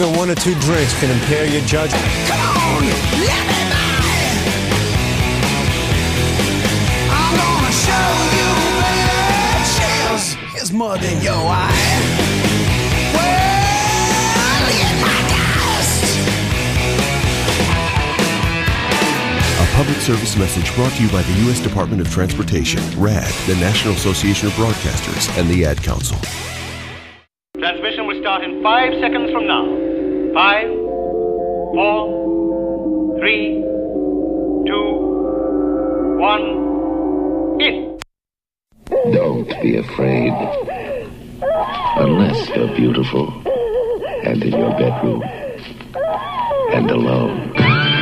One or two drinks can impair your judgment. Come on, let me by. I'm gonna show you, baby. Shells is more than your eye. Well, get my dust. A public service message brought to you by the U.S. Department of Transportation, RAD, the National Association of Broadcasters, and the Ad Council. Transmission will start in 5 seconds from now. 5, 4, 3, 2, 1, in. Don't be afraid. Unless you're beautiful and in your bedroom and alone.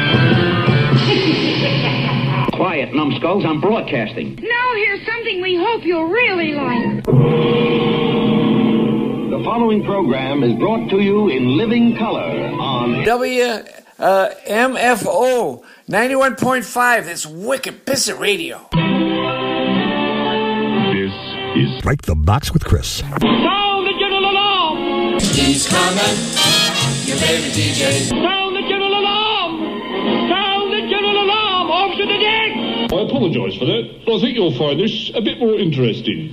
Quiet, numbskulls, I'm broadcasting. Now here's something we hope you'll really like. The following program is brought to you in living color on WMFO 91.5. That's wicked pissant radio. This is Break the Box with Chris. Sound the general alarm! He's coming, your favorite DJ. Sound the general alarm! Sound the general alarm! Off to the deck! I apologise for that, but I think you'll find this a bit more interesting.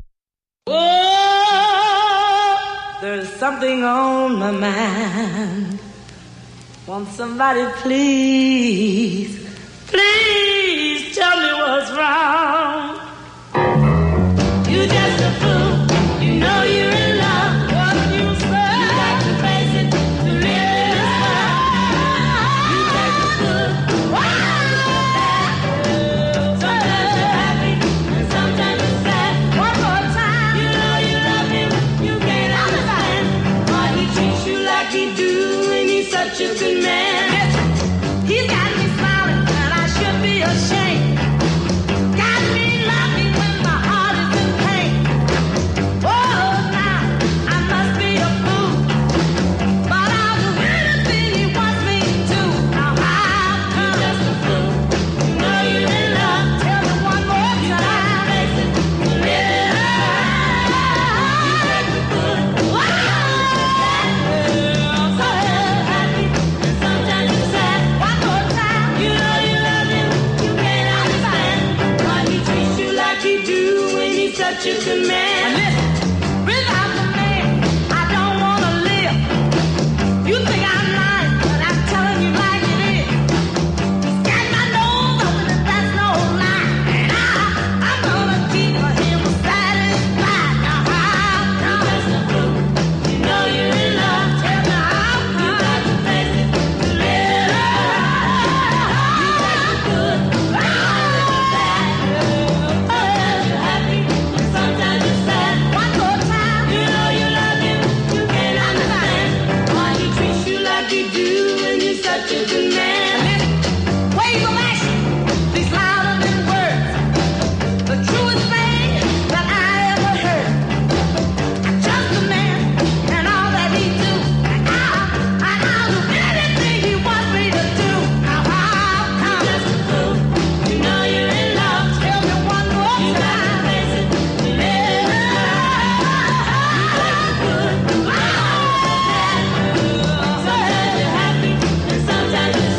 There's something on my mind. Won't somebody please tell me what's wrong? You just a fool. You know you're in love. What you say? You got to face it to live this life. You take the good. Sometimes you're happy and sometimes you're sad. One more time. You know you love him. You can't understand why he treats you like he do, and he's such a good man. He's got me smiling and I should be ashamed. Got me laughing when my heart is in pain. Oh, now I must be a fool, but I'll do anything he wants me to. Now how come you're just a fool? You know you're in love. Tell me one more time. You gotta face it. You live it up. You take the good. Wow. I'm so happy and sometimes you're sad. One more time. You know you love him. You can't understand why he treats you like he do when he's such a good man. Listen, without the man, I don't wanna live. You think I'm lying, but I'm telling you like it is. He's got my nose open and that's no lie. And I'm gonna keep him satisfied. Now how come you're just a fool? You know you're in love. Tell me how come you got to face it to live it up. You take the good, sometimes you're bad. Sometimes you're happy and sometimes you're sad. One more time. You know you love him. You can't understand why he treats you like he do when he's such a good man. Waves of action speaks louder than words. The truest thing that I ever heard. I'm just a man and all that he do. I'll do anything he wants me to do. Now how come you're just a fool? You know you're in love. Tell me one more time. You gotta face it. You live it up. You take the good. Sometimes you're happy and sometimes you're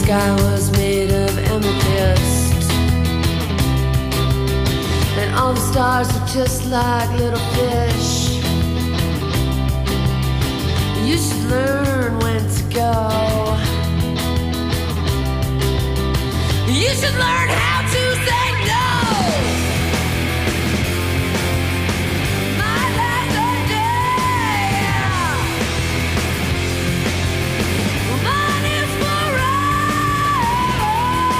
sky was made of amethyst, and all the stars were just like little fish. You should learn when to go. You should learn how to say no. My last day, mine is forever.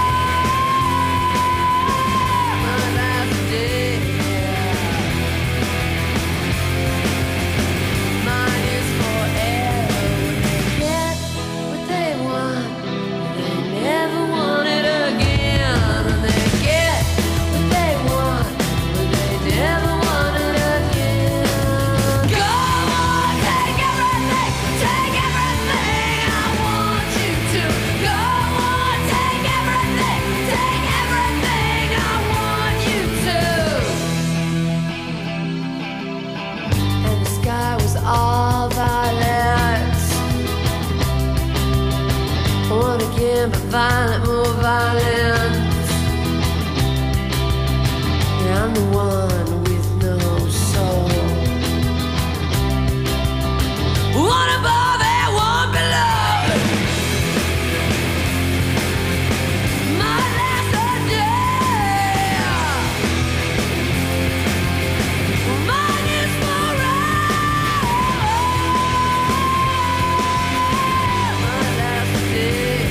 My last day, mine is forever. When they get what they want, they never want it again. When they get what they want, but they never want it again. Go on, take everything I want you to. Go on, take everything I want you to. And the sky was all violet. One again, but violent, more violent. Yeah, I'm the one with no soul. One above and one below. My last day, mine is forever. My last day,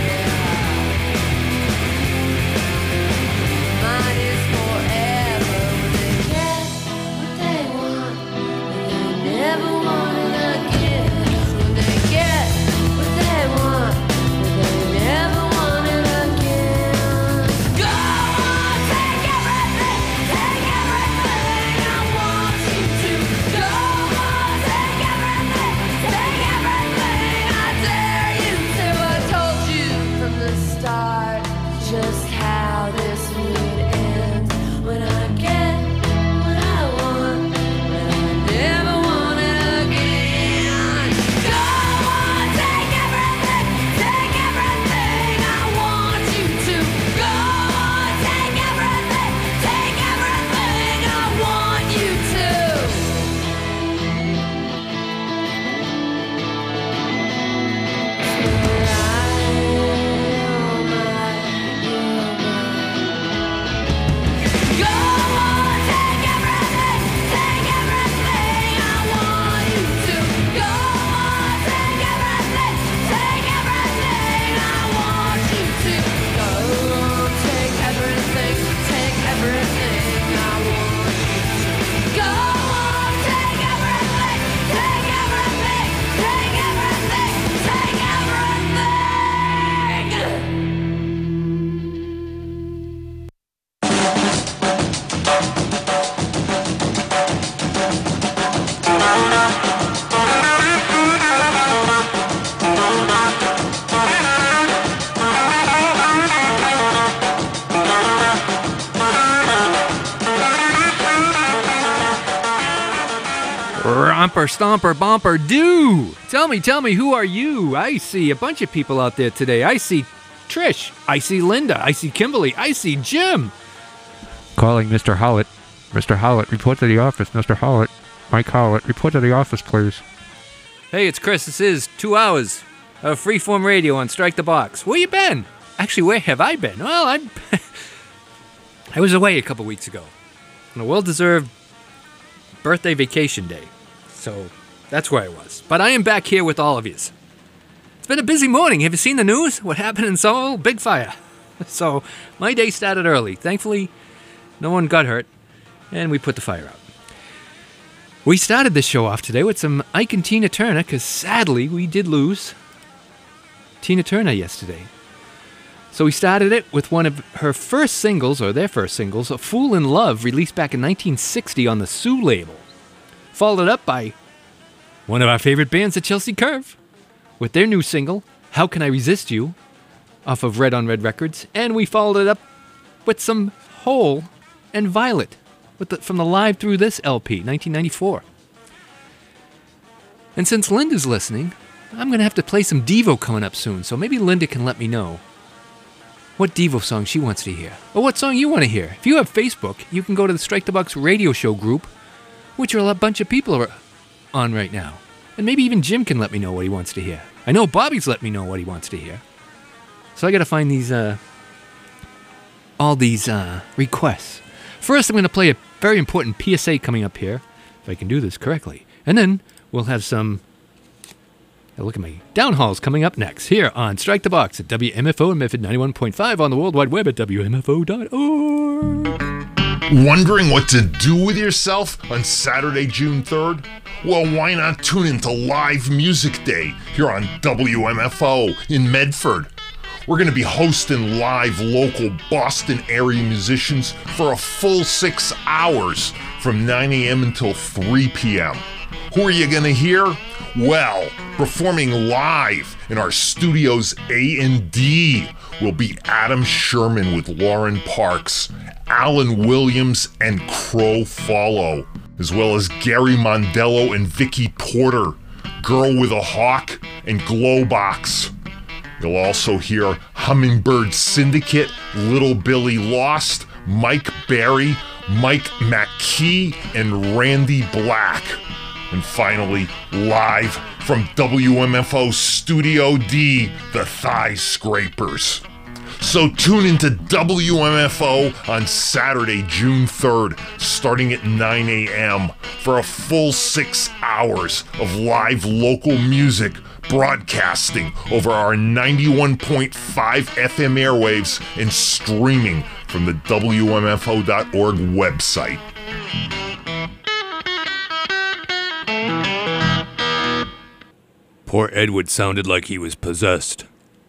mine is forever. When they get what they want, and they never want it again. When they get what they want, and they never want it again. Go on, take everything I want you to. Go on, take everything I dare you to. I told you from the start just how this would end. When I get what I want, and I never want it again. Go on, take everything I want you to. Go on, take everything I want you to. Go on, take everything I want you to. Go on, take everything I want you to. Go on, take everything I want you to. Go on, take everything Romper, stomper, bomper, do! Tell me, who are you? I see a bunch of people out there today. I see Trish. I see Linda. I see Kimberly. I see Jim. Calling Mr. Hollett. Mr. Hollett, report to the office. Mr. Hollett. Mike Hollett, report to the office, please. Hey, it's Chris. This is 2 hours of freeform radio on Strike the Box. Where you been? Actually, where have I been? Well, I was away a couple weeks ago on a well-deserved birthday vacation day. So that's where I was. But I am back here with all of you. It's been a busy morning. Have you seen the news? What happened in Seoul? Big fire. So my day started early. Thankfully, no one got hurt, and we put the fire out. We started the show off today with some Ike and Tina Turner, because sadly we did lose Tina Turner yesterday. So we started it with one of her first singles, or their first singles, A Fool in Love, released back in 1960 on the Sue label. Followed up by one of our favorite bands, the Chelsea Curve, with their new single, How Can I Resist You, off of Red on Red Records. And we followed it up with some Hole and Violet from the Live Through This LP, 1994. And since Linda's listening, I'm going to have to play some Devo coming up soon, so maybe Linda can let me know what Devo song she wants to hear, or what song you want to hear. If you have Facebook, you can go to the Strike the Box radio show group, which are a bunch of people are on right now. And maybe even Jim can let me know what he wants to hear. I know Bobby's let me know what he wants to hear. So I got to find these, all these requests. First, I'm going to play a very important PSA coming up here, if I can do this correctly. And then we'll have some, look at me, downhauls coming up next here on Strike the Box at WMFO and Medford 91.5 on the World Wide Web at WMFO.org. Wondering what to do with yourself on Saturday, June 3rd? Well, why not tune into Live Music Day here on WMFO in Medford? We're going to be hosting live local Boston area musicians for a full 6 hours from 9 a.m. until 3 p.m. Who are you going to hear? Well, performing live in our studios A&D will be Adam Sherman with Lauren Parks, Alan Williams, and Crow Follow, as well as Gary Mondello and Vicky Porter, Girl with a Hawk, and Glowbox. You'll also hear Hummingbird Syndicate, Little Billy Lost, Mike Barry, Mike McKee, and Randy Black. And finally, live from WMFO Studio D, the Thigh Scrapers. So tune into WMFO on Saturday, June 3rd, starting at 9 a.m. for a full 6 hours of live local music broadcasting over our 91.5 FM airwaves and streaming from the WMFO.org website. Poor Edward sounded like he was possessed.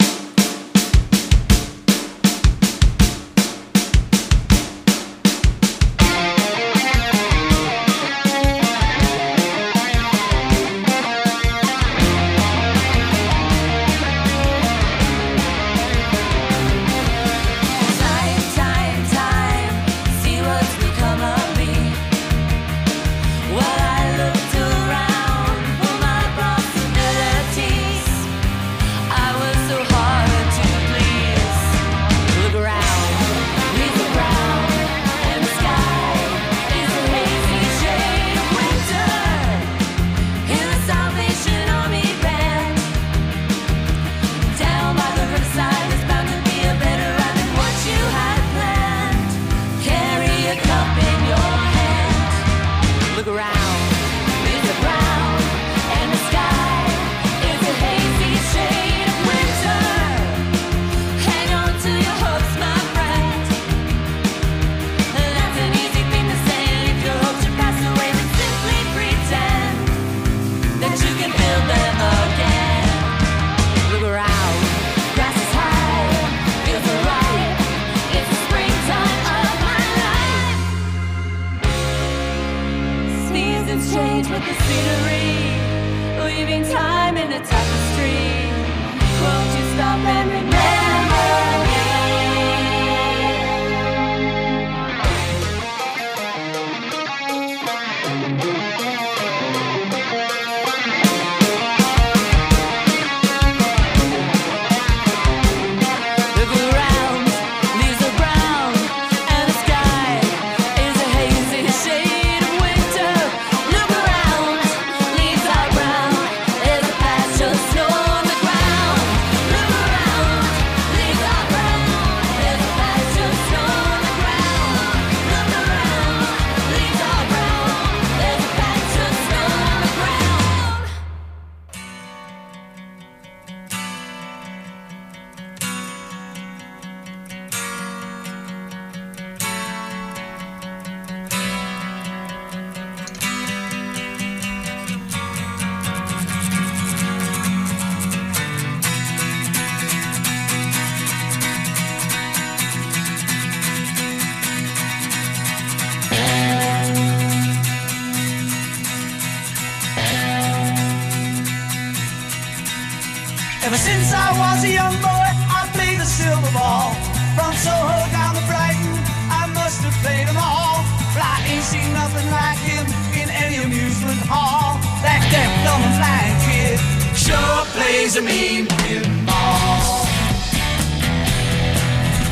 Ever since I was a young boy, I played the silver ball. From Soho down to Brighton, I must have played them all. But I ain't seen nothing like him in any amusement hall. That deaf, dumb, and blind kid sure plays a mean pinball.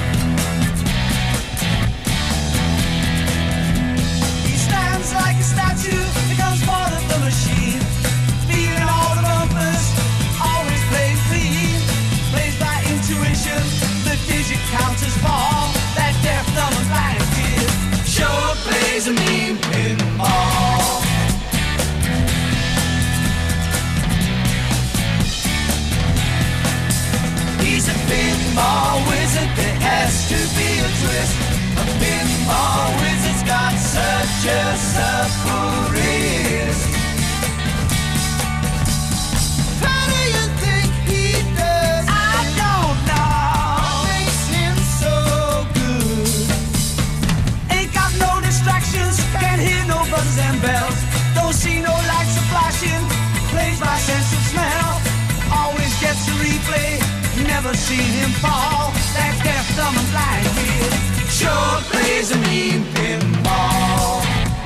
seen him fall. That deaf, dumb, and blind kid sure plays a mean pinball.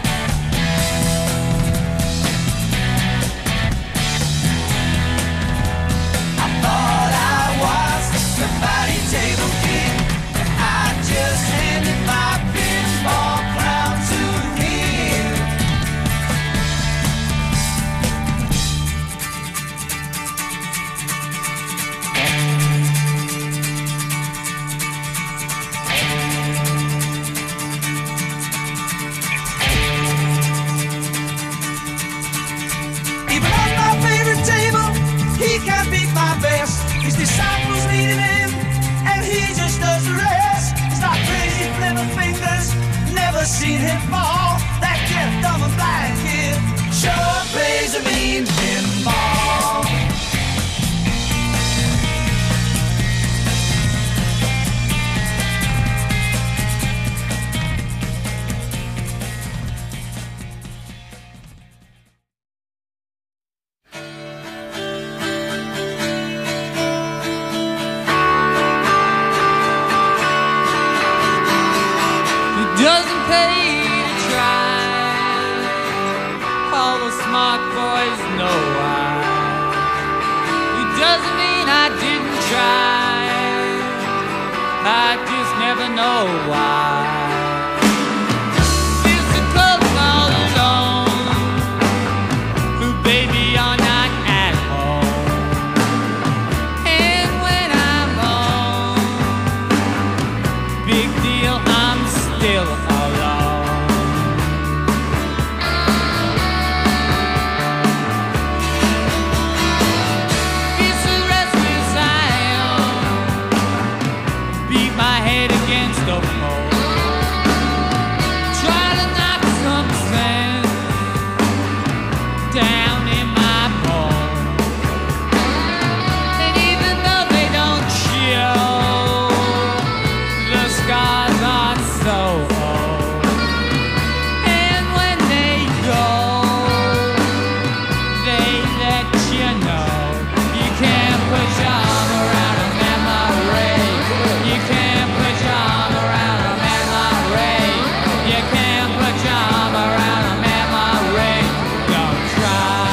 I thought I was the body table king, and I just handed my pinball crown to him. Even on my favorite table, he can't beat my best. His disciples needed him, and he just does the rest. He's not crazy, flipping fingers, never seen him fall. That deaf, dumb, and blind kid sure plays a mean pinball. Doesn't pay to try. All the smart boys know why. It doesn't mean I didn't try. I just never know why. It's the clothes all alone. Who, baby, are not at home. And when I'm home, big deal, I'm still alone. It's a restless island. Beat my head against the pole. Try to knock some sense down in my bones. And even though they don't show, the scars aren't so old. And when they go, they let you know. You can't put your arm around a memory. You can't put your arm around a memory. You can't put your arm around a memory. Don't try.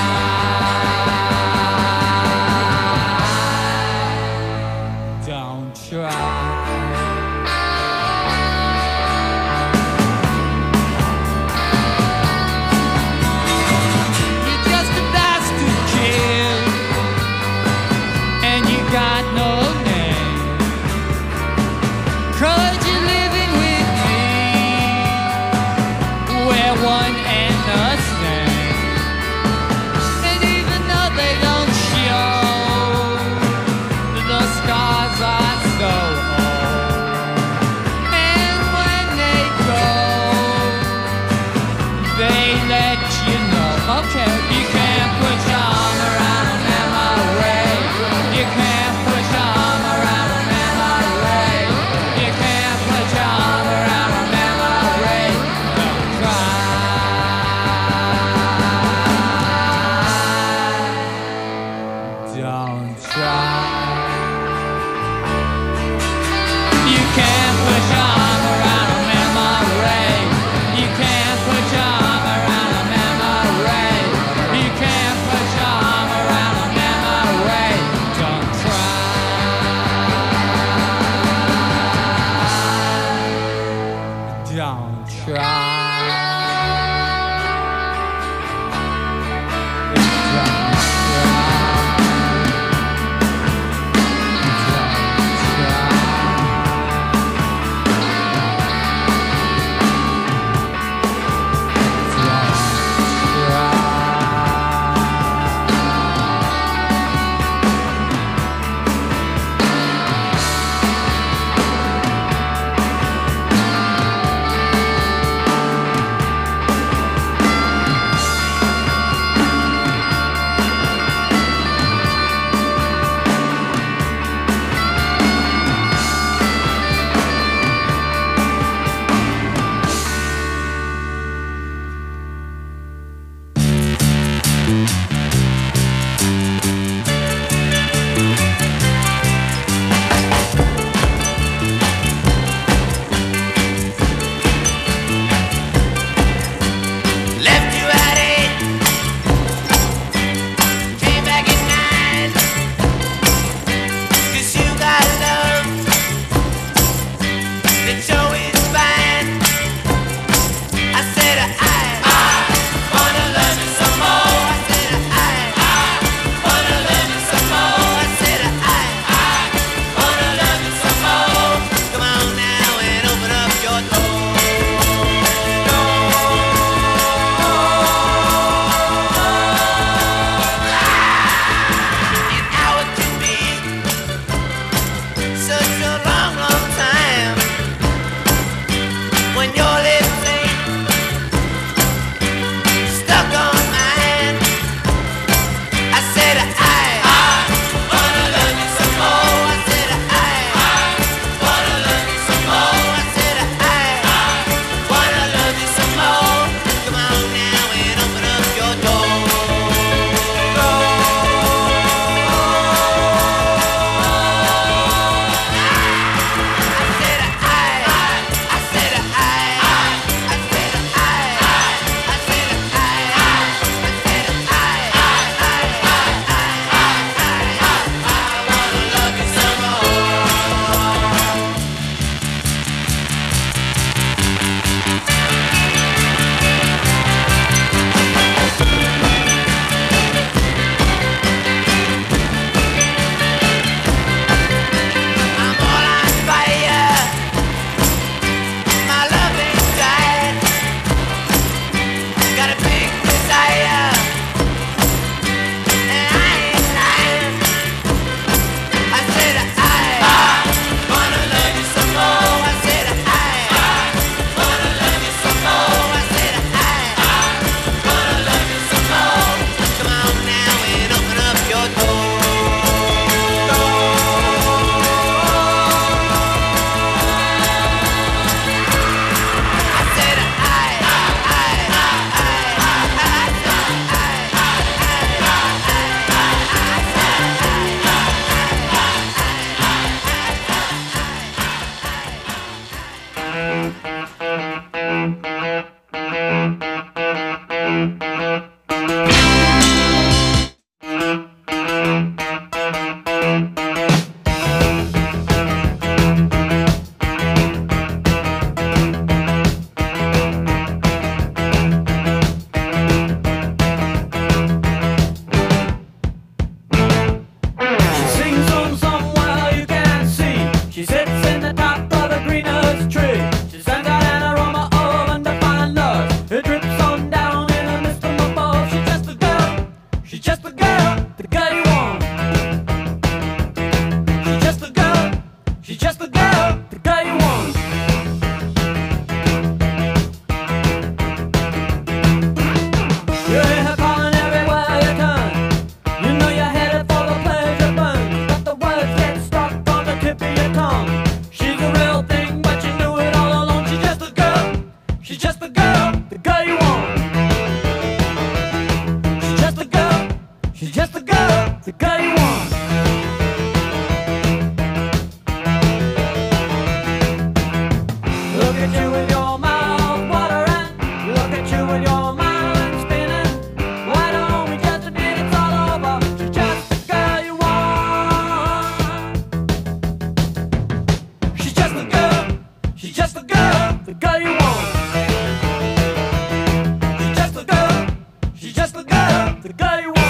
the girl you want.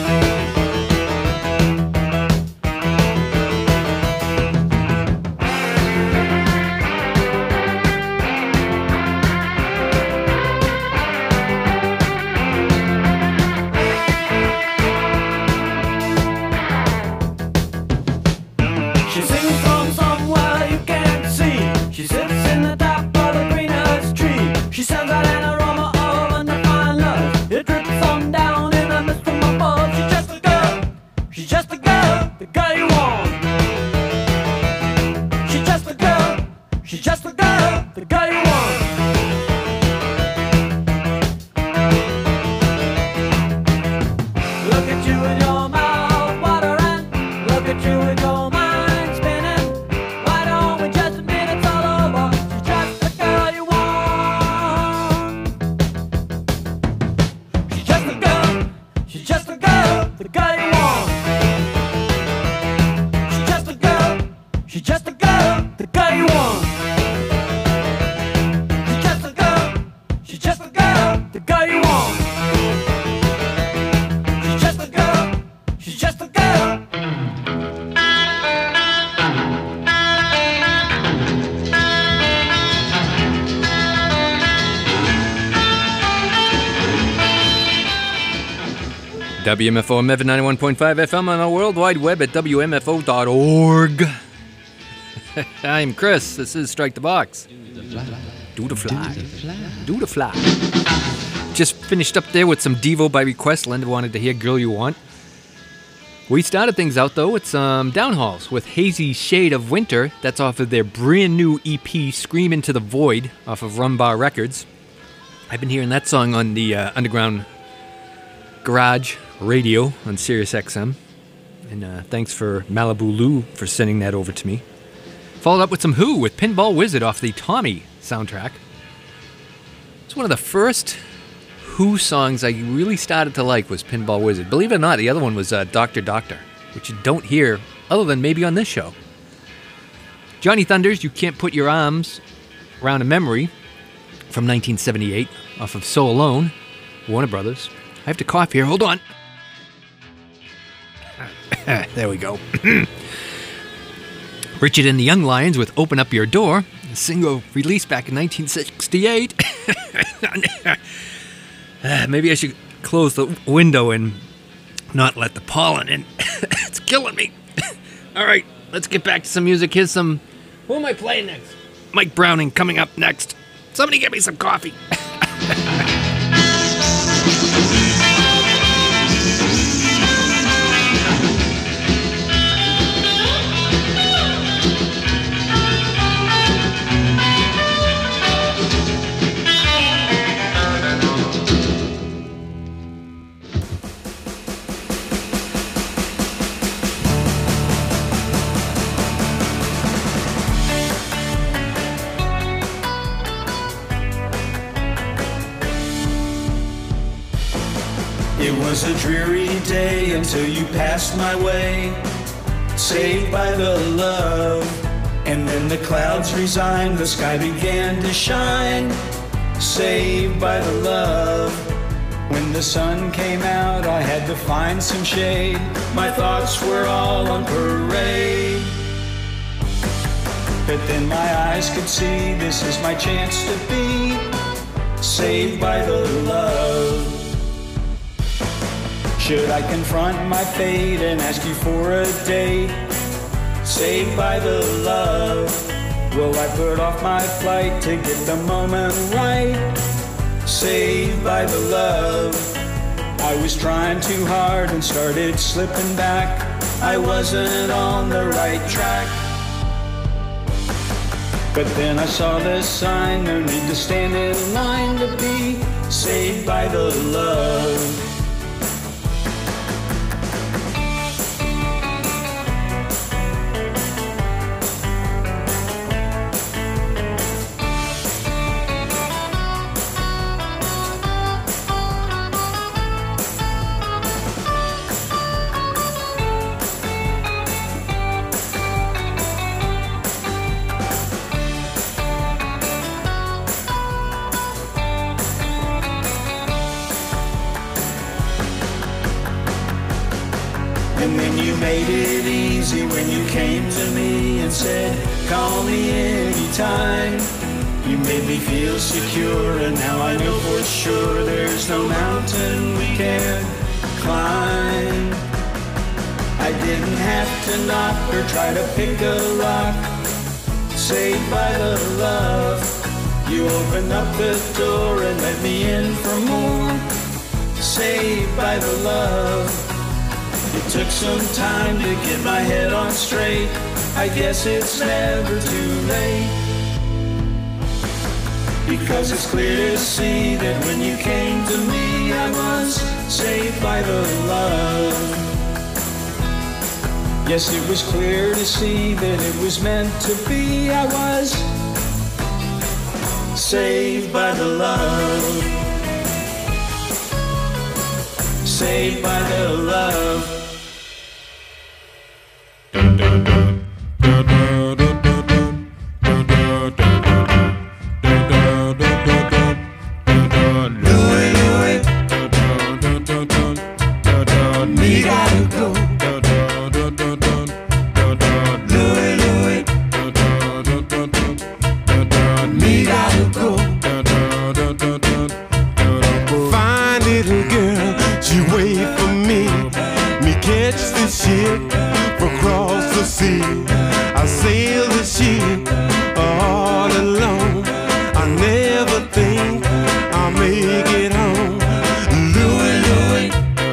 She sings from somewhere you can't see. She sits in the top of the greenest tree. She sends out an aroma of undefined love. It drips on down in the mist from above. She's just a girl. She's just a girl, the girl you want. She's just a girl. She's just a girl, the girl you want. Look at you with your mouth watering. Look at you with your mind spinning. Why don't we just admit it's all over? She's just the girl you want. She's just a girl. She's just a girl, the girl you want. She's just a girl. She's just a girl, the girl you want. She's just a girl. She's just a girl, the girl you want. She's just a girl. She's just a girl. WMFO Mev 91.5 FM on the World Wide Web at WMFO.org. I'm Chris. This is Strike the Box. Do the fly. Do the fly. Just finished up there with some Devo by request. Linda wanted to hear Girl You Want. We started things out though with some Downhauls with Hazy Shade of Winter. That's off of their brand new EP, Scream Into the Void, off of Rumbar Records. I've been hearing that song on the Underground Garage Radio on Sirius XM. And thanks for Malibu Lou for sending that over to me. Followed up with some Who with Pinball Wizard off the Tommy soundtrack. It's one of the first Who songs I really started to like was Pinball Wizard. Believe it or not, the other one was Dr. Doctor, which you don't hear other than maybe on this show. Johnny Thunders, You Can't Put Your Arms Around a Memory from 1978 off of So Alone, Warner Brothers. I have to cough here. Hold on. There we go. Richard and the Young Lions with Open Up Your Door, a single released back in 1968. Maybe I should close the window and not let the pollen in. It's killing me. All right, let's get back to some music. Here's some... Who am I playing next? Mike Browning coming up next. Somebody get me some coffee. It was a dreary day until you passed my way, saved by the love. And then the clouds resigned, the sky began to shine, saved by the love. When the sun came out, I had to find some shade. My thoughts were all on parade. But then my eyes could see this is my chance to be saved by the love. Should I confront my fate and ask you for a date? Saved by the love. Will I put off my flight to get the moment right? Saved by the love. I was trying too hard and started slipping back. I wasn't on the right track. But then I saw this sign, no need to stand in line to be saved by the love. And then you made it easy when you came to me and said, call me anytime. You made me feel secure, and now I know for sure there's no mountain we can't climb. I didn't have to knock or try to pick a lock. Saved by the love. You opened up the door and let me in for more. Saved by the love. It took some time to get my head on straight. I guess it's never too late. Because it's clear to see that when you came to me, I was saved by the love. Yes, it was clear to see that it was meant to be. I was saved by the love. Saved by the love. Me gotta go. Me gotta go. Fine little girl, she wait for me. Me catch the ship across the sea. I sail the ship all alone. I never think I'll make it home. Louie, Louie.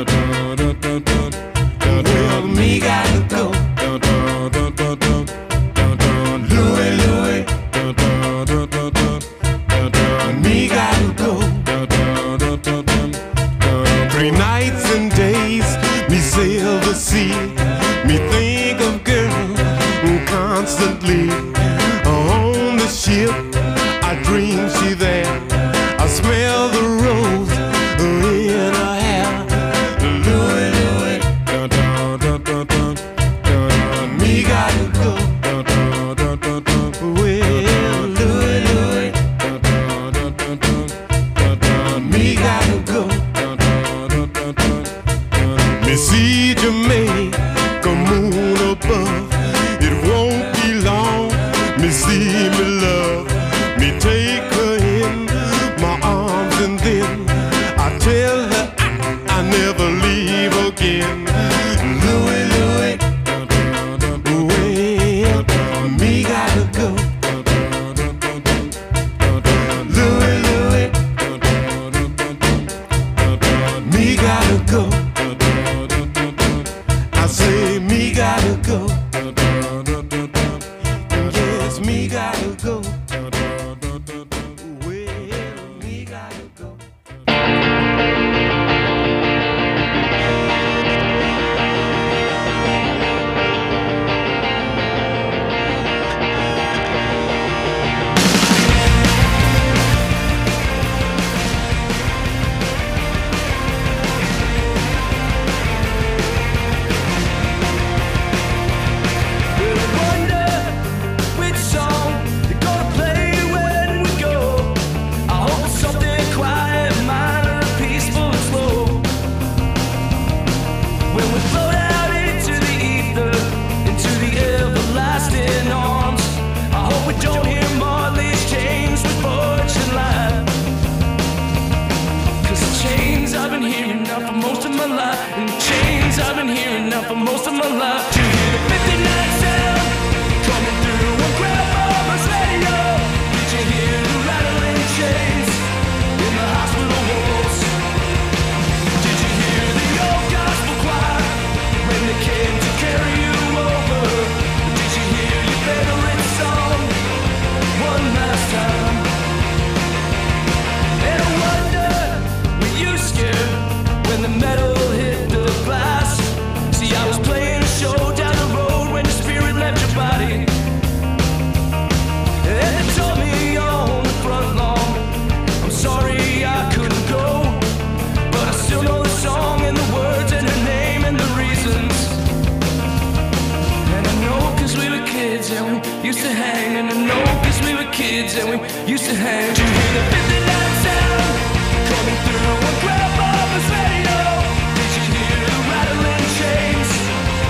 Well, me gotta go. Louie, Louie. Me gotta go. 3 nights and days, me sail the sea. Me think of girl constantly. On the ship, I dream she there. I smell the rose in her hair. Louie, Louie. Me gotta go. Well, Louie, Louie. Me gotta go. Me see Jamaica moon above. It won't be long. Me see me love. Me take her in my arms and then I tell her I never leave again. Louie, Louie. Well, me gotta go. Louie, Louie. Me gotta go. I say me gotta go. Yes, me gotta go. Well, me gotta go. Which song they're gonna play when we go? I hope it's something quiet, minor, peaceful and slow. When we float out into the ether, into the everlasting arms, I hope we don't hear Marley's chains with forge and line. 'Cause the chains I've been hearing now for most of my life, and the chains I've been hearing now for most of my life. To hear the 59 sound coming through on Grandmama's radio. Did you hear the rattling chains in the hospital walls? Did you hear the old gospel choir when they came to carry you over? Did you hear your favorite song one last time? And I wonder, were you scared when the metal hit the glass? See, I was playing a show down the road when the spirit left your body. And they told me on the front lawn, I'm sorry I couldn't go, but I still know the song and the words and her name and the reasons. And I know 'cause we were kids and we used to hang. And I know 'cause we were kids and we used to hang. Did you hear the 59 sound coming through on Grandmama's radio? Did you hear the rattling chains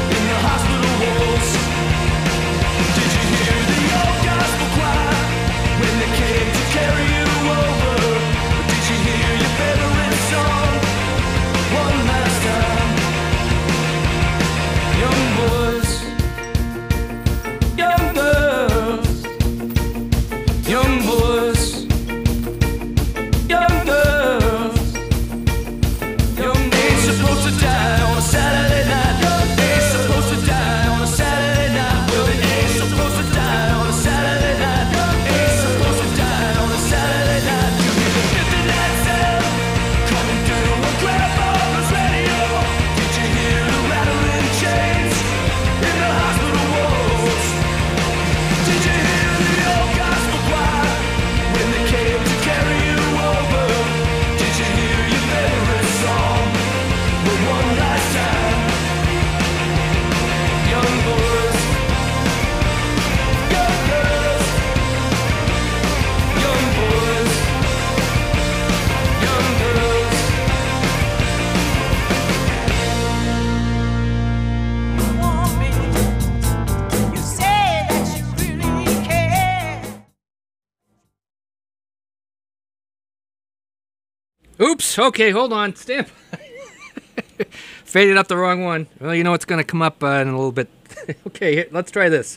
Oops. Okay, hold on. Stamp. Faded up the wrong one. Well, you know it's going to come up in a little bit. Okay, here, let's try this.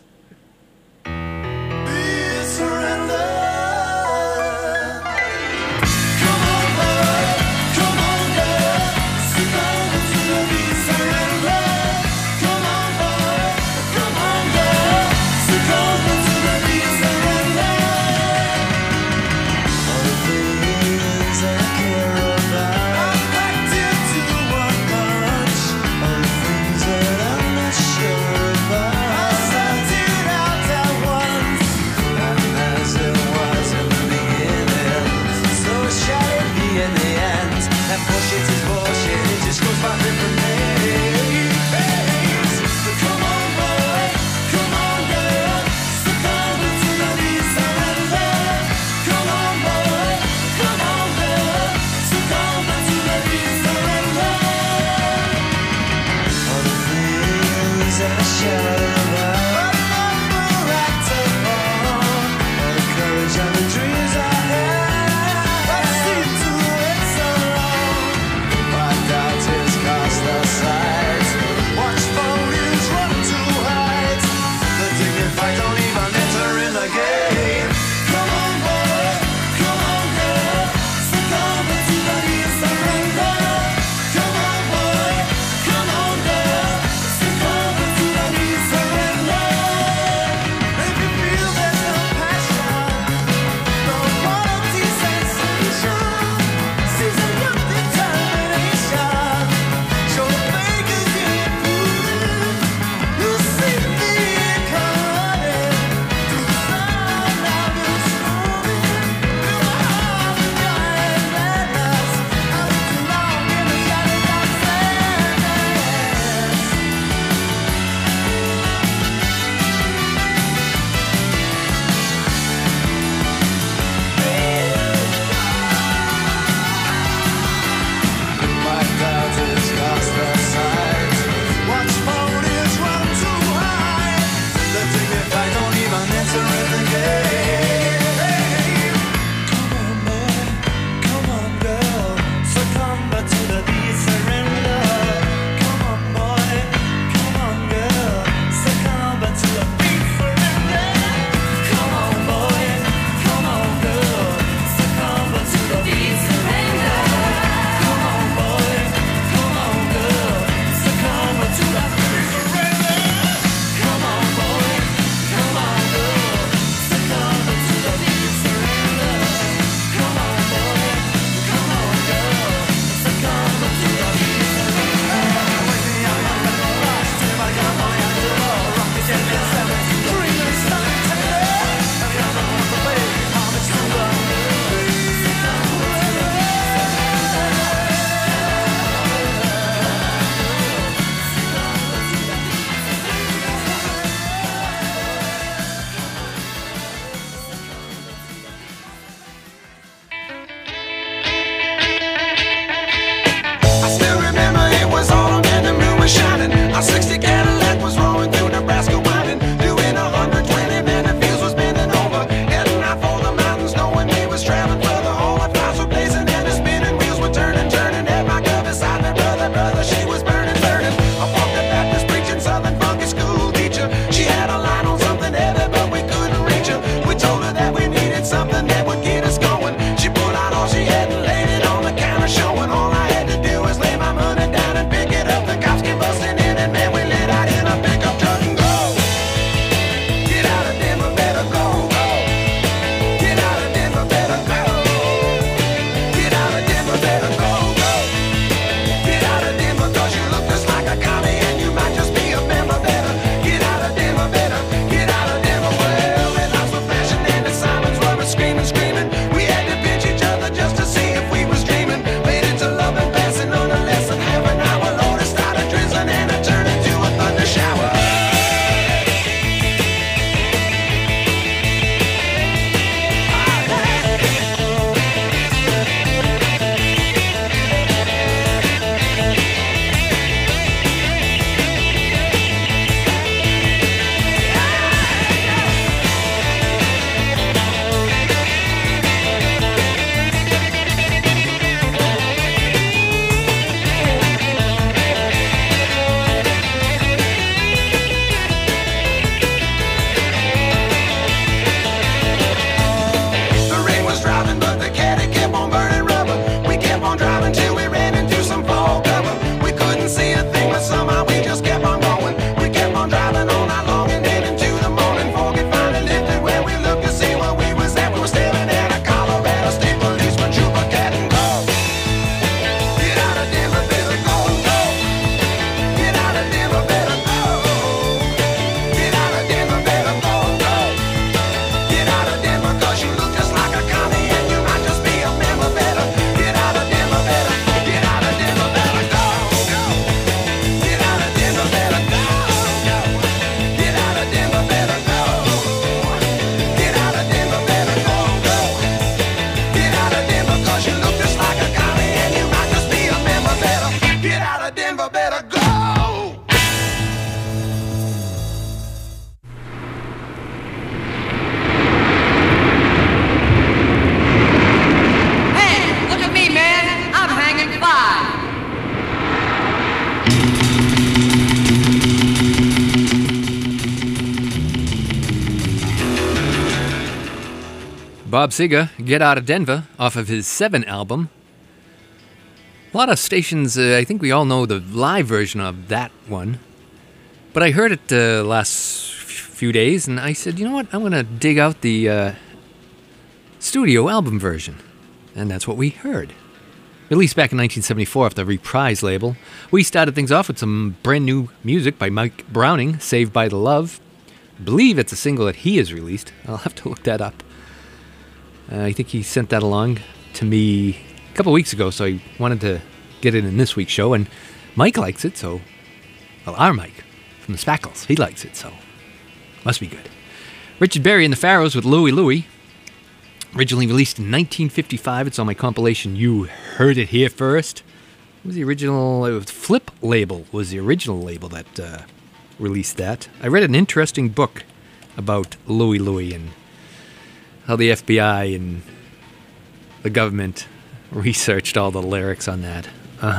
Bob Seger, Get Out of Denver, off of his 7 album. A lot of stations, I think we all know the live version of that one. But I heard it last few days, and I said, you know what, I'm going to dig out the studio album version. And that's what we heard. Released back in 1974 off the Reprise label. We started things off with some brand new music by Mike Browning, Saved by the Love. I believe it's a single that he has released. I'll have to look that up. I think he sent that along to me a couple weeks ago, so I wanted to get it in this week's show. And Mike likes it, so... Well, our Mike from the Spackles, he likes it, so... Must be good. Richard Berry and the Pharaohs with Louie Louie. Originally released in 1955. It's on my compilation You Heard It Here First. It was the original... Flip label was the original label that released that. I read an interesting book about Louie Louie and how the FBI and the government researched all the lyrics on that.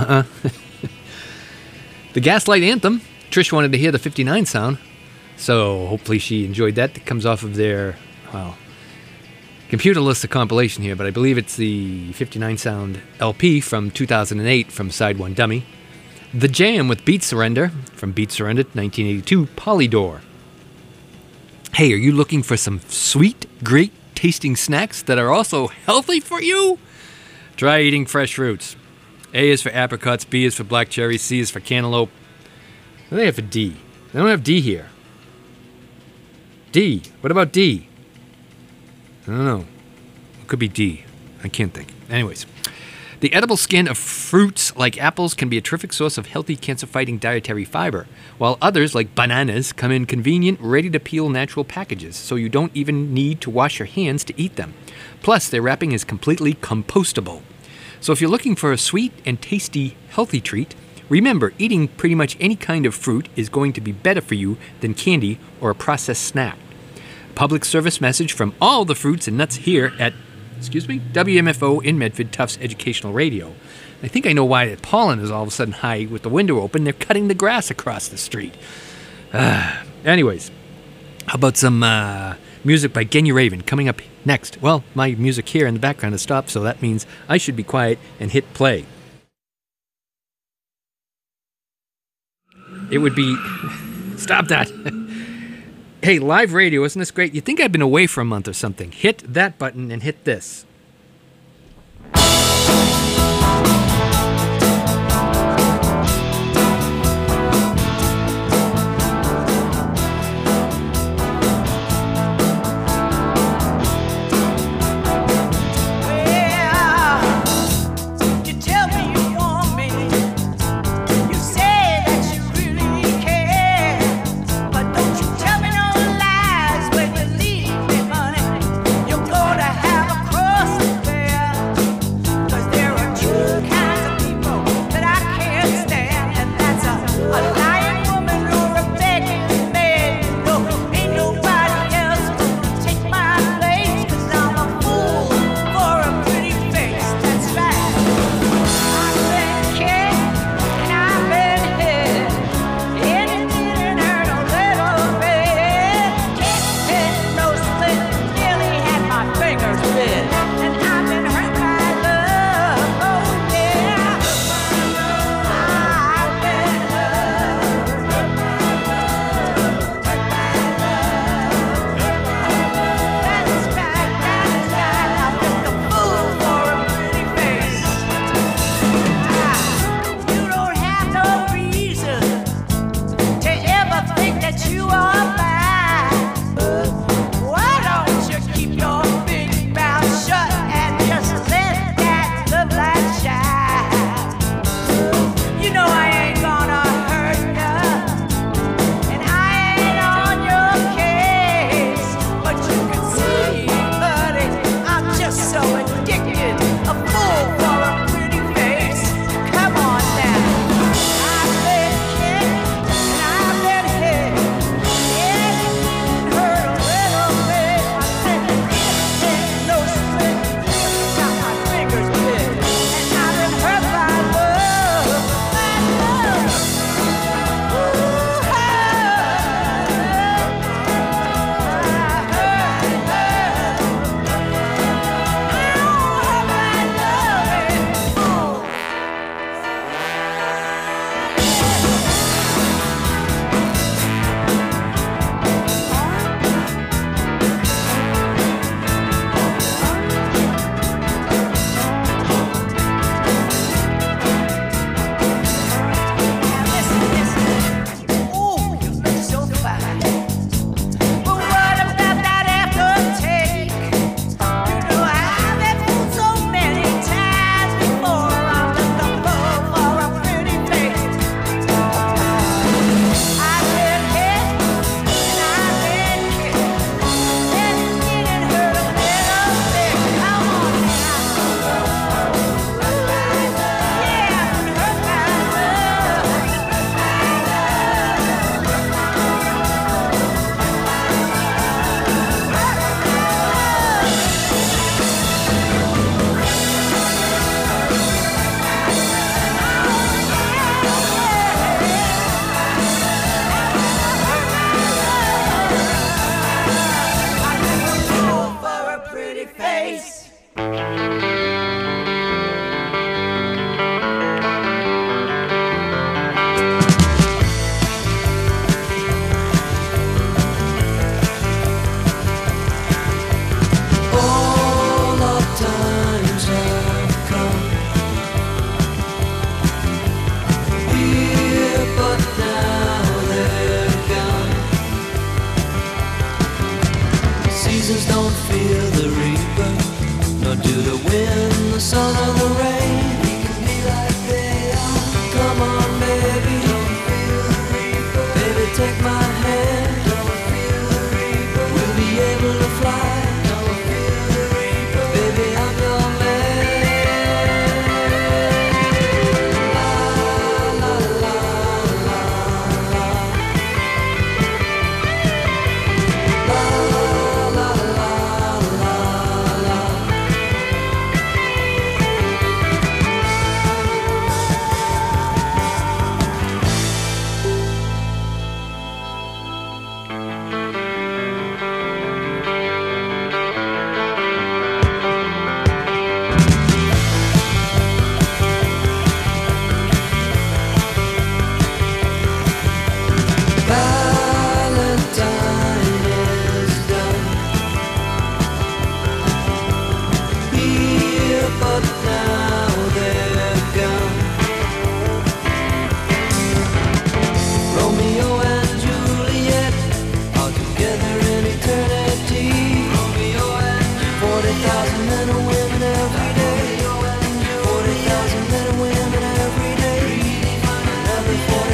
The Gaslight Anthem. Trish wanted to hear the 59 sound, so hopefully she enjoyed that. It comes off of their, well, computer lists a compilation here, but I believe it's the 59 sound LP from 2008 from Side 1 Dummy. The Jam with Beat Surrender from Beat Surrender 1982, Polydor. Hey, are you looking for some sweet, great tasting snacks that are also healthy for you? Try eating fresh fruits. A is for apricots, B is for black cherries, C is for cantaloupe. What do they have for D? They don't have D here. D. What about D? I don't know. It could be D. I can't think. Anyways. The edible skin of fruits like apples can be a terrific source of healthy cancer-fighting dietary fiber, while others, like bananas, come in convenient, ready-to-peel natural packages, so you don't even need to wash your hands to eat them. Plus, their wrapping is completely compostable. So if you're looking for a sweet and tasty, healthy treat, remember, eating pretty much any kind of fruit is going to be better for you than candy or a processed snack. Public service message from all the fruits and nuts here at WMFO in Medford, Tufts Educational Radio. I think I know why the pollen is all of a sudden high with the window open. They're cutting the grass across the street. Anyways, how about some music by Genya Raven coming up next? Well, my music here in the background has stopped, so that means I should be quiet and hit play. It would be... Stop that! Hey, live radio, isn't this great? You'd think I'd been away for a month or something. Hit that button and hit this. Cross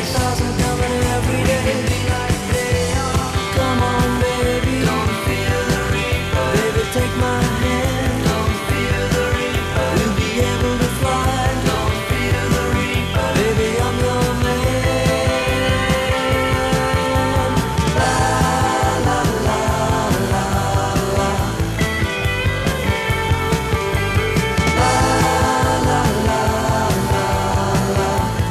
1,000 coming every day. Come on, baby, don't fear the reaper. Baby, take my hand, don't fear the reaper. We'll be able to fly, don't fear the reaper. Baby, I'm your man. La la la la la. La la la la la.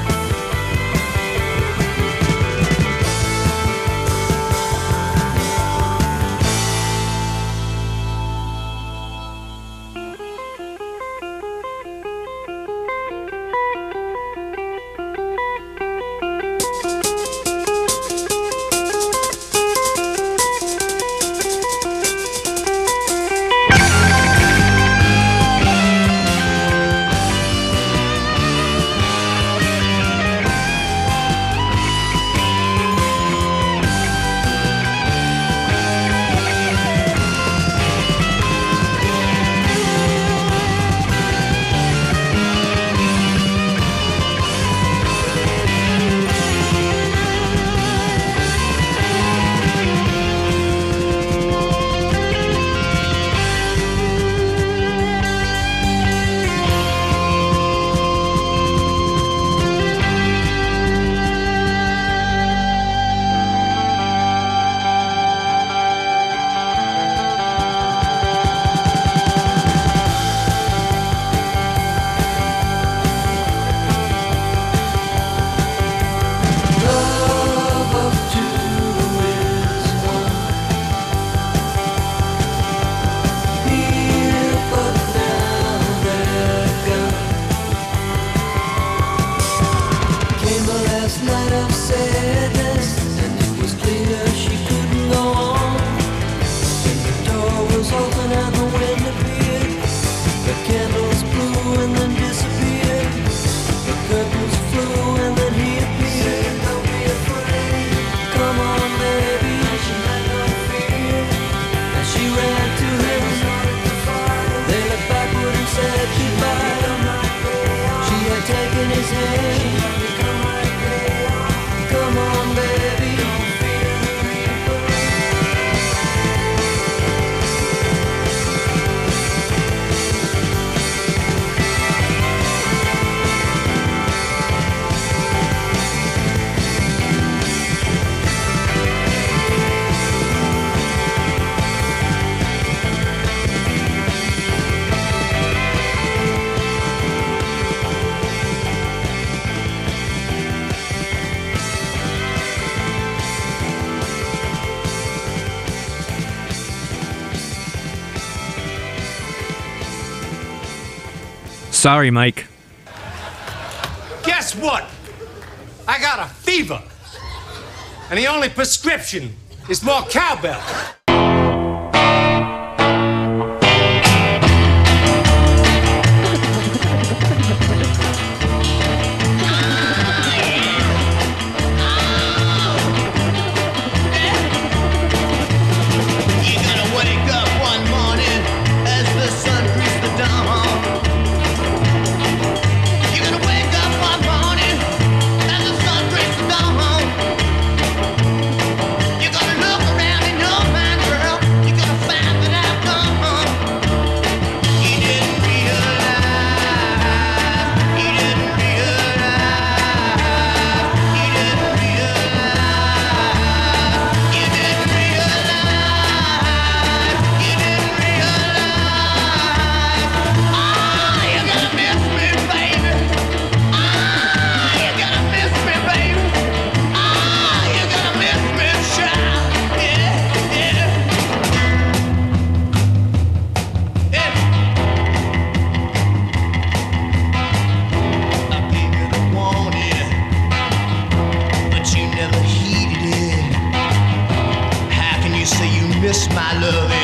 Love of two is one. Here but now they're gone. Came the last night of sadness, and it was clear she couldn't go on. When the door was open and the wind appeared, the candles blew and then disappeared. The curtains flew and then he appeared. Don't be afraid. Come on, baby. She had no fear. And she ran to him. They looked backward and said goodbye. She had taken his hand. Come on, baby. Don't fear the reaper. Sorry, Mike. Guess what? I got a fever. And the only prescription is more cowbell. You're gonna wake up one morning as the sun greets the dawn. You're gonna wake up one morning as the sun greets the dawn. You're gonna look around in your mind, girl. You're gonna find that I've gone. You didn't realize. You didn't realize. You didn't realize. You didn't realize. You didn't realize. Ah, you're gonna miss me, baby. Ah, you're gonna miss me, baby. Ah, you're gonna miss me, child. Yeah, yeah. Yeah. I gave you the warning, but you never heeded it. How can you say you miss my loving